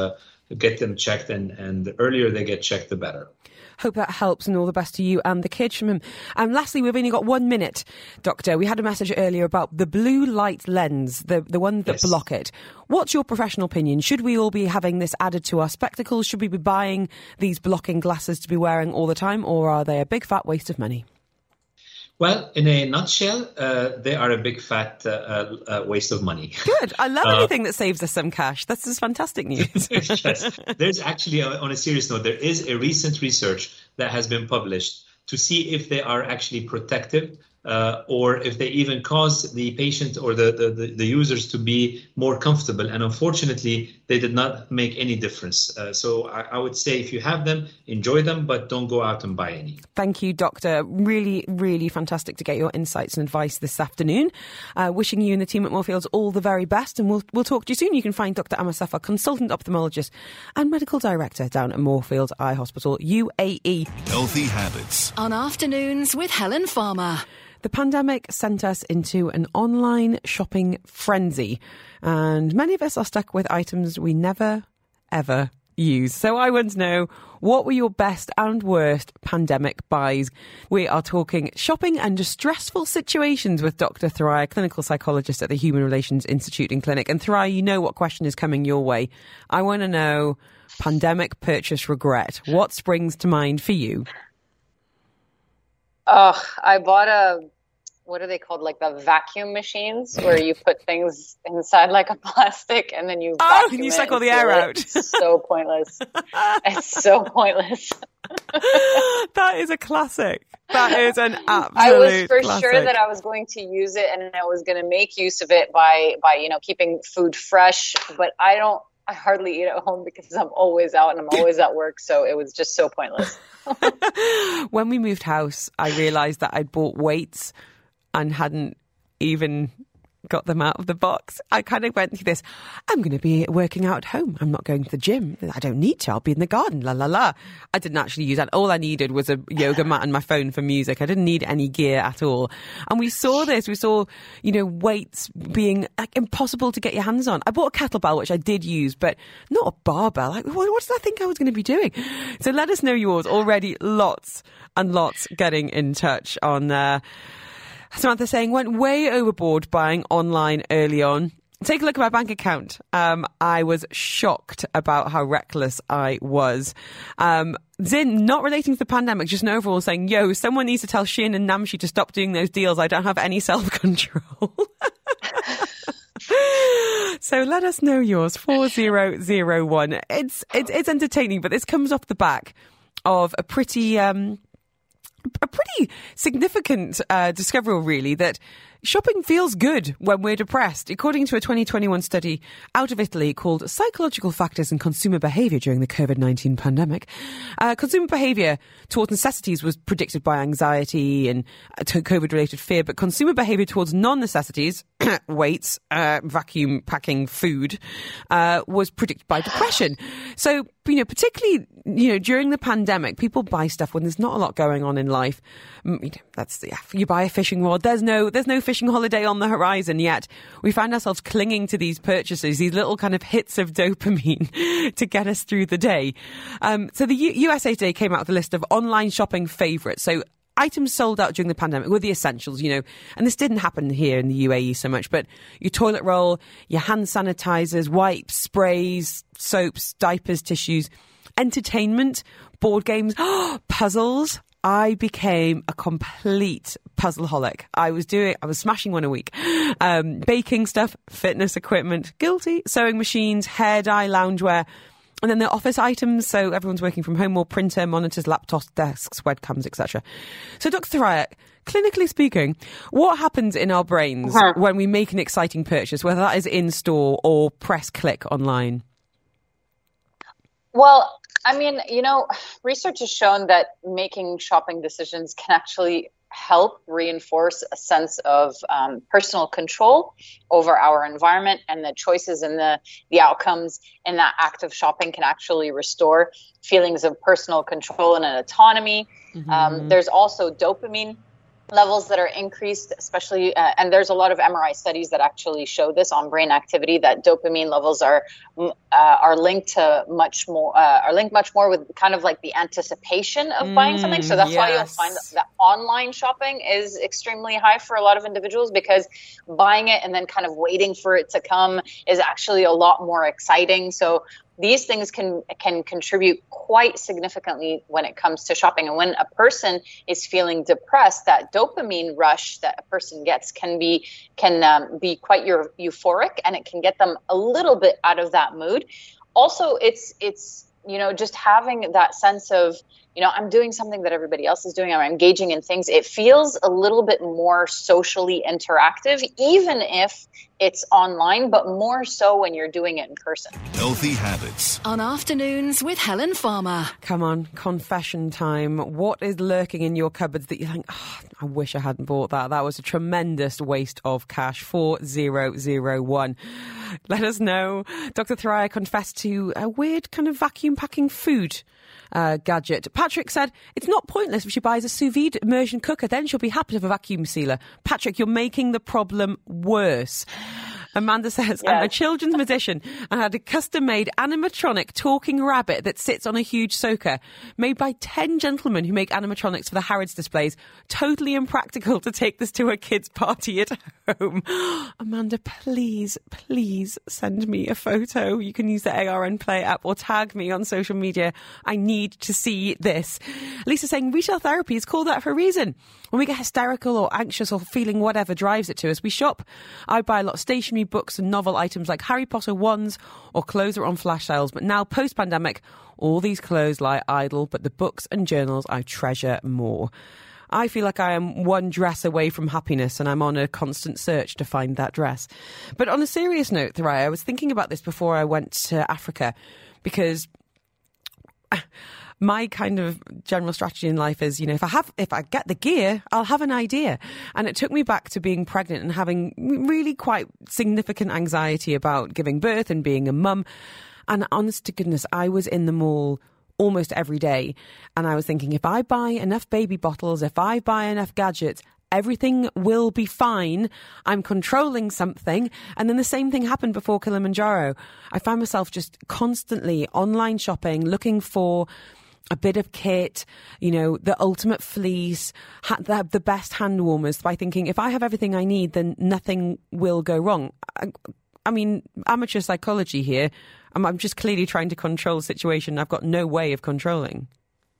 get them checked, and, and the earlier they get checked, the better. Hope that helps, and all the best to you and the kids. And um, lastly, we've only got one minute, Doctor. We had a message earlier about the blue light lens, the, the ones that yes. block it. What's your professional opinion? Should we all be having this added to our spectacles? Should we be buying these blocking glasses to be wearing all the time, or are they a big fat waste of money? Well, in a nutshell, uh, they are a big fat uh, uh, waste of money. Good. I love uh, anything that saves us some cash. That's just fantastic news. Yes. There's actually, uh, on a serious note, there is a recent research that has been published to see if they are actually protective uh, or if they even cause the patient or the, the, the, the users to be more comfortable. And unfortunately, they did not make any difference. Uh, so I, I would say if you have them, enjoy them, but don't go out and buy any. Thank you, Doctor. Really, really fantastic to get your insights and advice this afternoon. Uh, wishing you and the team at Moorfields all the very best, and we'll we'll talk to you soon. You can find Doctor Amar Safar, consultant ophthalmologist and medical director down at Moorfields Eye Hospital, U A E. Healthy habits on Afternoons with Helen Farmer. The pandemic sent us into an online shopping frenzy, and many of us are stuck with items we never, ever use. So I want to know, what were your best and worst pandemic buys? We are talking shopping and stressful situations with Doctor Thoraiya, clinical psychologist at the Human Relations Institute and Clinic. And Thoraiya, you know what question is coming your way. I want to know, pandemic purchase regret. What springs to mind for you? Oh, I bought a, what are they called? Like the vacuum machines where you put things inside like a plastic and then you oh, vacuum and you it suck all the and air it. out. It's so pointless. It's so pointless. That is a classic. That is an absolute I was for classic. sure that I was going to use it and I was going to make use of it by, by, you know, keeping food fresh, but I don't, I hardly eat at home because I'm always out and I'm always at work. So it was just so pointless. When we moved house, I realised that I'd bought weights and hadn't even got them out of the box. I kind of went through this, I'm going to be working out at home. I'm not going to the gym. I don't need to. I'll be in the garden. La, la, la. I didn't actually use that. All I needed was a yoga mat and my phone for music. I didn't need any gear at all. And we saw this. We saw, you know, weights being like impossible to get your hands on. I bought a kettlebell, which I did use, but not a barbell. Like, what, what did I think I was going to be doing? So let us know yours. Already lots and lots getting in touch on uh Samantha saying, went way overboard buying online early on. Take a look at my bank account. Um, I was shocked about how reckless I was. Um, Zin, not relating to the pandemic, just an overall saying, yo, someone needs to tell Shein and Namshi to stop doing those deals. I don't have any self-control. So let us know yours, four zero zero one. It's, it's, it's entertaining, but this comes off the back of a pretty... Um, a pretty significant uh, discovery, really, that shopping feels good when we're depressed. According to a twenty twenty-one study out of Italy called Psychological Factors in Consumer Behaviour During the COVID nineteen Pandemic, uh, consumer behaviour towards necessities was predicted by anxiety and uh, COVID-related fear, but consumer behaviour towards non-necessities, weights, uh, vacuum packing food, uh, was predicted by depression. So, you know, particularly, you know, during the pandemic, people buy stuff when there's not a lot going on in life. You know, that's yeah, you buy a fishing rod. There's no, there's no fishing holiday on the horizon yet. We find ourselves clinging to these purchases, these little kind of hits of dopamine to get us through the day. Um, so the U- USA Today came out with a list of online shopping favourites. So items sold out during the pandemic were the essentials, you know, and this didn't happen here in the U A E so much, but your toilet roll, your hand sanitizers, wipes, sprays, soaps, diapers, tissues, entertainment, board games, puzzles. I became a complete puzzleholic. I was doing, I was smashing one a week. Um, baking stuff, fitness equipment, guilty, sewing machines, hair dye, loungewear, and then the office items. So everyone's working from home, more printer, monitors, laptops, desks, webcams, et cetera. So Doctor Thoraiya, clinically speaking, what happens in our brains uh-huh. when we make an exciting purchase, whether that is in store or press click online? Well, I mean, you know, research has shown that making shopping decisions can actually help reinforce a sense of um, personal control over our environment, and the choices and the, the outcomes in that act of shopping can actually restore feelings of personal control and an autonomy. Mm-hmm. Um, there's also dopamine levels that are increased, especially, uh, and there's a lot of M R I studies that actually show this on brain activity, that dopamine levels are uh, are linked to much more, uh, are linked much more with kind of like the anticipation of mm, buying something. So that's yes. why you'll find that, that online shopping is extremely high for a lot of individuals, because buying it and then kind of waiting for it to come is actually a lot more exciting. So these things can can contribute quite significantly when it comes to shopping. And when a person is feeling depressed, that dopamine rush that a person gets can be can um, be quite eu- euphoric, and it can get them a little bit out of that mood. Also, it's it's you know just having that sense of, you know, I'm doing something that everybody else is doing. I'm engaging in things. It feels a little bit more socially interactive, even if it's online, but more so when you're doing it in person. Healthy Habits. On Afternoons with Helen Farmer. Come on, confession time. What is lurking in your cupboards that you think, oh, I wish I hadn't bought that. That was a tremendous waste of cash. four zero zero one. Let us know. Doctor Thoraiya confessed to a weird kind of vacuum packing food Uh, gadget. Patrick said it's not pointless if she buys a sous vide immersion cooker, then she'll be happy to have a vacuum sealer. Patrick, you're making the problem worse. Amanda says, yeah. I'm a children's musician and had a custom-made animatronic talking rabbit that sits on a huge soaker made by ten gentlemen who make animatronics for the Harrods displays. Totally impractical to take this to a kid's party at home. Amanda, please, please send me a photo. You can use the A R N Play app or tag me on social media. I need to see this. Lisa saying retail therapy is called that for a reason. When we get hysterical or anxious or feeling whatever drives it to us, we shop. I buy a lot of stationery, books and novel items like Harry Potter wands or clothes that are on flash sales. But now, post-pandemic, all these clothes lie idle, but the books and journals I treasure more. I feel like I am one dress away from happiness and I'm on a constant search to find that dress. But on a serious note, Thoraiya, I was thinking about this before I went to Africa, because my kind of general strategy in life is, you know, if I have, if I get the gear, I'll have an idea. And it took me back to being pregnant and having really quite significant anxiety about giving birth and being a mum. And honest to goodness, I was in the mall almost every day. And I was thinking, if I buy enough baby bottles, if I buy enough gadgets, everything will be fine. I'm controlling something. And then the same thing happened before Kilimanjaro. I found myself just constantly online shopping, looking for a bit of kit, you know, the ultimate fleece, ha- the, the best hand warmers, by thinking if I have everything I need, then nothing will go wrong. I, I mean, amateur psychology here. I'm, I'm just clearly trying to control the situation I've got no way of controlling.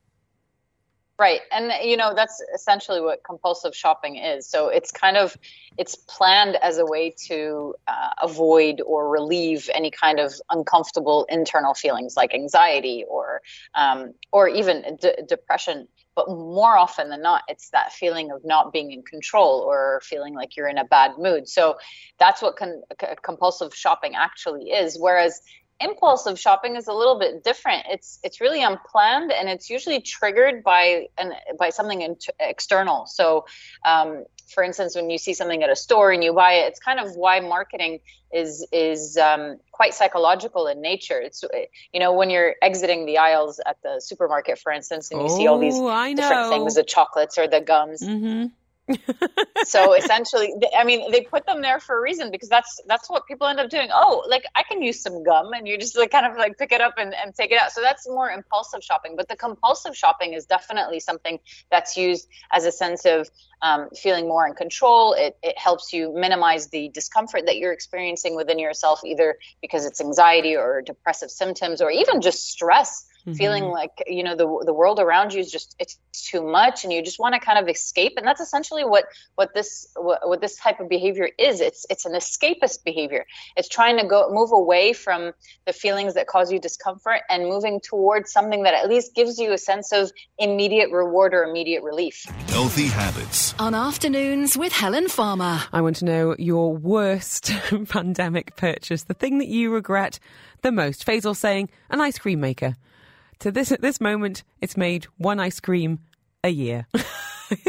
Right. And, you know, that's essentially what compulsive shopping is. So it's kind of, it's planned as a way to uh, avoid or relieve any kind of uncomfortable internal feelings like anxiety or, um, or even d- depression. But more often than not, it's that feeling of not being in control or feeling like you're in a bad mood. So that's what con- c- compulsive shopping actually is. Whereas impulsive shopping is a little bit different. It's it's really unplanned, and it's usually triggered by an by something in- external. So, um, for instance, when you see something at a store and you buy it, it's kind of why marketing is is um, quite psychological in nature. It's, you know, when you're exiting the aisles at the supermarket, for instance, and you oh, see all these I different know. things, the chocolates or the gums. Mm-hmm. So essentially, I mean, they put them there for a reason, because that's that's what people end up doing. Oh, like I can use some gum, and you just like kind of like pick it up and, and take it out. So that's more impulsive shopping. But the compulsive shopping is definitely something that's used as a sense of um, feeling more in control. It it helps you minimize the discomfort that you're experiencing within yourself, either because it's anxiety or depressive symptoms, or even just stress. Mm-hmm. Feeling like, you know, the the world around you is just, it's too much, and you just want to kind of escape. And that's essentially what what this what, what this type of behavior is. It's it's an escapist behavior. It's trying to go move away from the feelings that cause you discomfort and moving towards something that at least gives you a sense of immediate reward or immediate relief. Healthy Habits. On Afternoons with Helen Farmer. I want to know your worst pandemic purchase, the thing that you regret the most. Faisal saying an ice cream maker. To this at this moment, it's made one ice cream a year.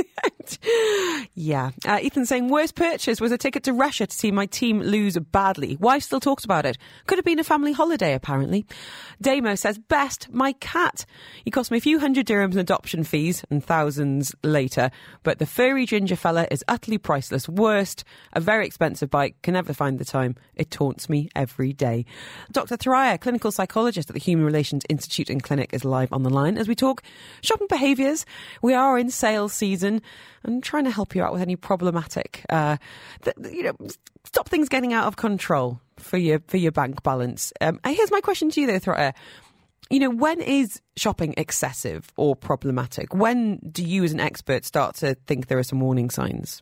Yeah. Uh, Ethan saying, worst purchase was a ticket to Russia to see my team lose badly. Wife still talks about it. Could have been a family holiday, apparently. Damo says, best, my cat. He cost me a few hundred dirhams in adoption fees and thousands later. But the furry ginger fella is utterly priceless. Worst, a very expensive bike. Can never find the time. It taunts me every day. Doctor Thoraiya, clinical psychologist at the Human Relations Institute and Clinic, is live on the line as we talk shopping behaviours. We are in sales season and trying to help you out with any problematic, uh, th- you know, stop things getting out of control for your for your bank balance. Um, here's my question to you, though, Thoraiya. You know, when is shopping excessive or problematic? When do you, as an expert, start to think there are some warning signs?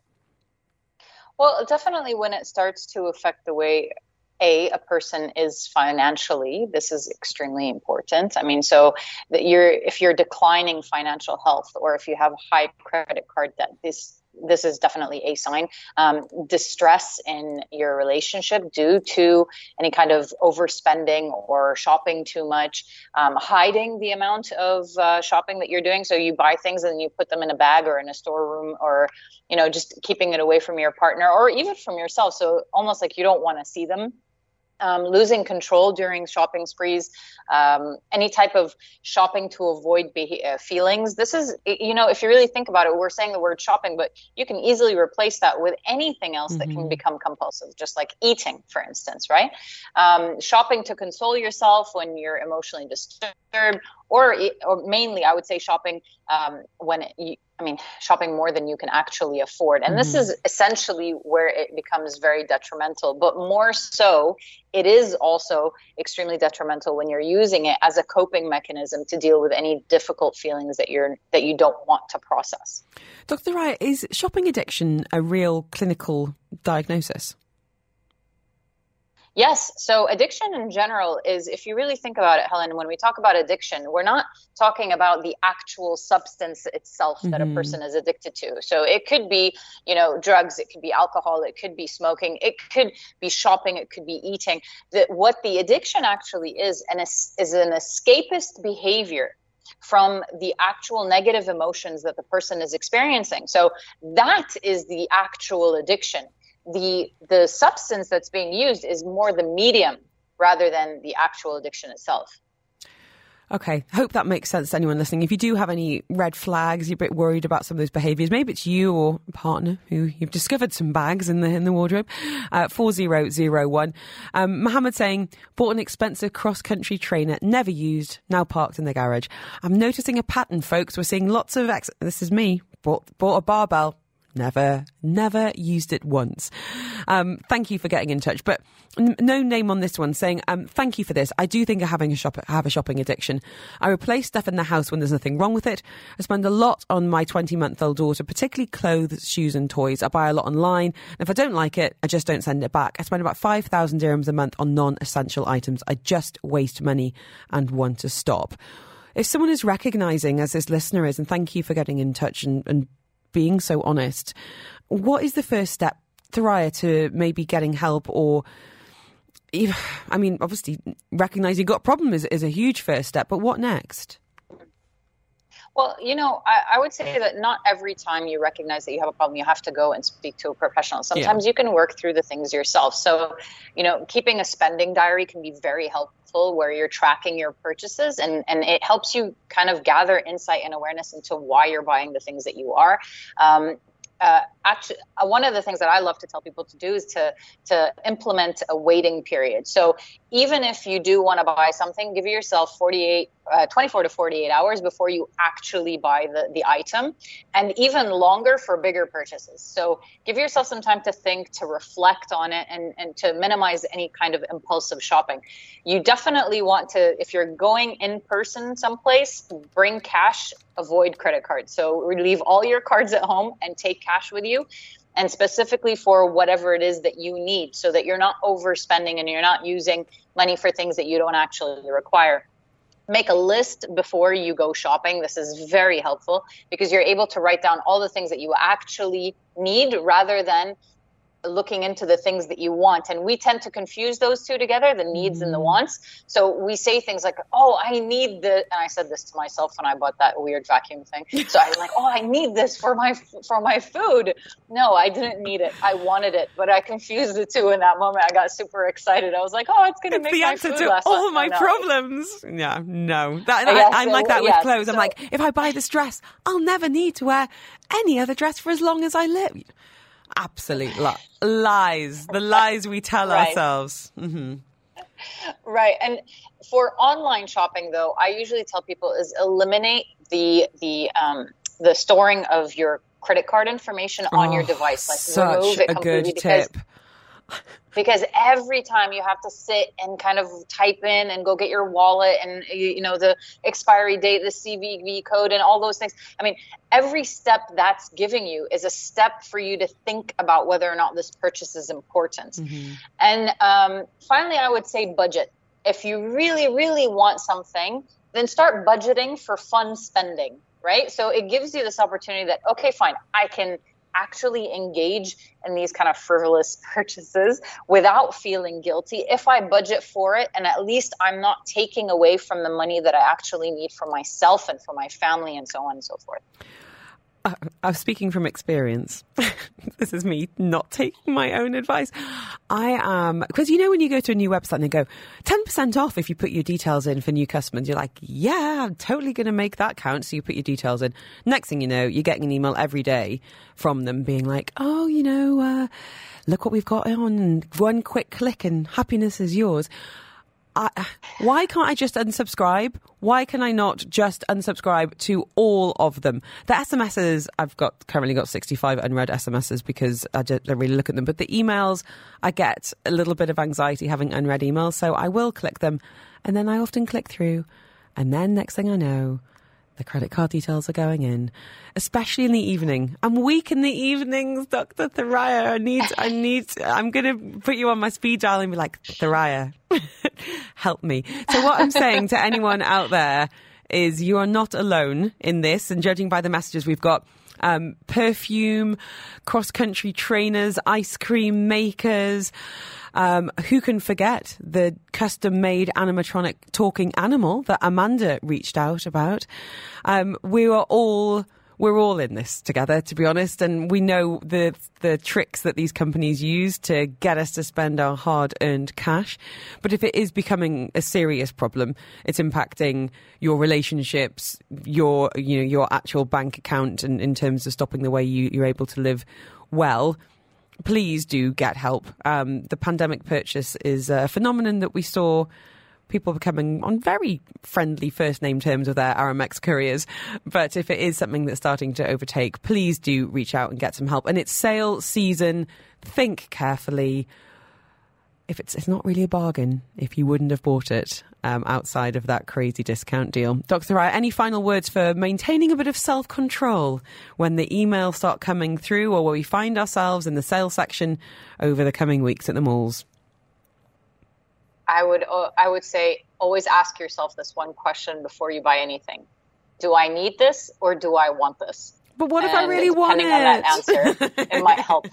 Well, definitely when it starts to affect the way A, a person is financially. This is extremely important. I mean, so that you're if you're declining financial health, or if you have high credit card debt, this this is definitely a sign. Um, distress in your relationship due to any kind of overspending or shopping too much, um, hiding the amount of uh, shopping that you're doing. So you buy things and you put them in a bag or in a storeroom, or, you know, just keeping it away from your partner or even from yourself. So almost like you don't want to see them. Um, losing control during shopping sprees, um, any type of shopping to avoid be- uh, feelings. This is, you know, if you really think about it, we're saying the word shopping, but you can easily replace that with anything else mm-hmm. that can become compulsive, just like eating, for instance, right? Um, shopping to console yourself when you're emotionally disturbed, or, or mainly, I would say shopping um, when it, you, I mean, shopping more than you can actually afford. And mm-hmm. this is essentially where it becomes very detrimental. But more so, it is also extremely detrimental when you're using it as a coping mechanism to deal with any difficult feelings that you're that you don't want to process. Doctor Thoraiya, is shopping addiction a real clinical diagnosis? Yes. So addiction in general is, if you really think about it, Helen, when we talk about addiction, we're not talking about the actual substance itself that mm-hmm. a person is addicted to. So it could be, you know, drugs, it could be alcohol, it could be smoking, it could be shopping, it could be eating. That what the addiction actually is, and is, is an escapist behavior from the actual negative emotions that the person is experiencing. So that is the actual addiction. The the substance that's being used is more the medium rather than the actual addiction itself. Okay, hope that makes sense to anyone listening. If you do have any red flags, you're a bit worried about some of those behaviours, maybe it's you or a partner who you've discovered some bags in the in the wardrobe. Uh, four zero zero one. Um, Mohammed saying, bought an expensive cross-country trainer, never used, now parked in the garage. I'm noticing a pattern, folks. We're seeing lots of... Ex- this is me. Bought, bought a barbell. Never, never used it once. Um, thank you for getting in touch. But n- no name on this one saying, um, thank you for this. I do think I having a shop- have a shopping addiction. I replace stuff in the house when there's nothing wrong with it. I spend a lot on my twenty-month-old daughter, particularly clothes, shoes and toys. I buy a lot online. And if I don't like it, I just don't send it back. I spend about five thousand dirhams a month on non-essential items. I just waste money and want to stop. If someone is recognising, as this listener is, and thank you for getting in touch and, and being so honest, what is the first step, Thoraiya, to maybe getting help? Or, I mean, obviously recognising you've got a problem is, is a huge first step, but what next? Well, you know, I, I would say that not every time you recognize that you have a problem, you have to go and speak to a professional. Sometimes yeah. you can work through the things yourself. So, you know, keeping a spending diary can be very helpful, where you're tracking your purchases, and, and it helps you kind of gather insight and awareness into why you're buying the things that you are. Um, Uh, actually, uh, one of the things that I love to tell people to do is to to implement a waiting period. So even if you do want to buy something, give yourself forty-eight, uh, twenty-four to forty-eight hours before you actually buy the, the item, and even longer for bigger purchases. So give yourself some time to think, to reflect on it, and, and to minimize any kind of impulsive shopping. You definitely want to, if you're going in person someplace, bring cash, avoid credit cards. So leave all your cards at home and take cash with you, and specifically for whatever it is that you need, so that you're not overspending and you're not using money for things that you don't actually require. Make a list before you go shopping. This is very helpful because you're able to write down all the things that you actually need rather than looking into the things that you want. And we tend to confuse those two together, the needs mm. and the wants. So we say things like, oh, I need the, and I said this to myself when I bought that weird vacuum thing. So I'm like, oh, I need this for my, for my food. No, I didn't need it. I wanted it, but I confused the two in that moment. I got super excited. I was like, oh, it's going to make the my answer food to last all long. my no. problems. Yeah, no. That, yes, I, I'm like that with yes, clothes. so, I'm like, if I buy this dress, I'll never need to wear any other dress for as long as I live. Absolute li- lies. The lies we tell right. ourselves. Mm-hmm. Right. And for online shopping, though, I usually tell people is eliminate the the um, the storing of your credit card information on oh, your device. Like such remove it a completely good because, tip. because every time you have to sit and kind of type in and go get your wallet and, you know, the expiry date, the C V V code and all those things. I mean, every step that's giving you is a step for you to think about whether or not this purchase is important. Mm-hmm. And um, finally, I would say budget. If you really, really want something, then start budgeting for fun spending, right? So it gives you this opportunity that, okay, fine, I can actually engage in these kind of frivolous purchases without feeling guilty if I budget for it, and at least I'm not taking away from the money that I actually need for myself and for my family and so on and so forth. Uh, I'm speaking from experience. This is me not taking my own advice. I am, because you know when you go to a new website and they go ten percent off if you put your details in for new customers, you're like, yeah, I'm totally going to make that count. So you put your details in. Next thing you know, you're getting an email every day from them being like, oh, you know, uh, look what we've got on, and one quick click and happiness is yours. I, why can't I just unsubscribe? Why can I not just unsubscribe to all of them? The S M Ses, I've got currently got sixty-five unread S M Ses because I don't really look at them. But the emails, I get a little bit of anxiety having unread emails. So I will click them. And then I often click through. And then next thing I know, the credit card details are going in, especially in the evening. I'm weak in the evenings, Doctor Thoraiya. I need, I need, I'm going to put you on my speed dial and be like, Thoraiya, help me. So what I'm saying to anyone out there is you are not alone in this. And judging by the messages we've got, um, perfume, cross-country trainers, ice cream makers. Um, who can forget the custom-made animatronic talking animal that Amanda reached out about? Um, we are all we're all in this together, to be honest, and we know the the tricks that these companies use to get us to spend our hard-earned cash. But if it is becoming a serious problem, it's impacting your relationships, your you know your actual bank account, and in terms of stopping the way you, you're able to live well. Please do get help. Um, the pandemic purchase is a phenomenon that we saw people becoming on very friendly first name terms with their Aramex couriers. But if it is something that's starting to overtake, please do reach out and get some help. And it's sale season. Think carefully. If it's it's not really a bargain, if you wouldn't have bought it um, outside of that crazy discount deal. Doctor Thoraiya, any final words for maintaining a bit of self-control when the emails start coming through or where we find ourselves in the sales section over the coming weeks at the malls? I would uh, I would say always ask yourself this one question before you buy anything. Do I need this or do I want this? But what if and I really want it? Depending on that answer, it might help.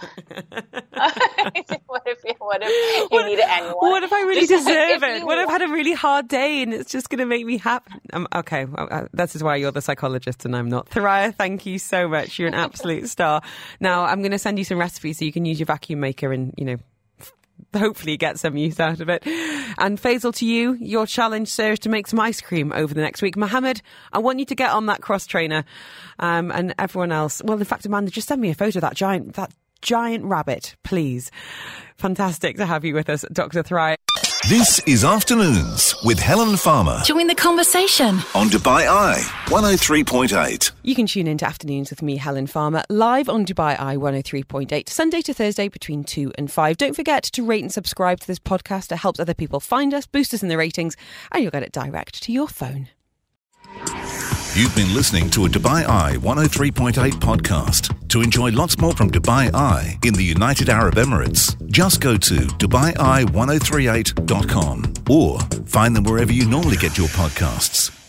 what if you, what if you what, need it and you want What if I really Just deserve like it? you What if I've want- had a really hard day and it's just going to make me happy? Um, okay, well, uh, this is why you're the psychologist and I'm not. Thoraiya, thank you so much. You're an absolute star. Now, I'm going to send you some recipes so you can use your vacuum maker and, you know, hopefully get some use out of it. And Faisal, to you, your challenge, sir, is to make some ice cream over the next week. Mohammed, I want you to get on that cross trainer, um, and everyone else. Well, in fact, Amanda, just send me a photo of that giant, that giant rabbit, please. Fantastic to have you with us, Doctor Thoraiya. This is Afternoons with Helen Farmer Join the conversation. on Dubai Eye one oh three point eight. You can tune into Afternoons with me, Helen Farmer, live on Dubai Eye one oh three point eight, Sunday to Thursday between two and five. Don't forget to rate and subscribe to this podcast. It helps other people find us, boost us in the ratings, and you'll get it direct to your phone. You've been listening to a Dubai Eye one oh three point eight podcast. To enjoy lots more from Dubai Eye in the United Arab Emirates, just go to dubai eye ten thirty-eight dot com or find them wherever you normally get your podcasts.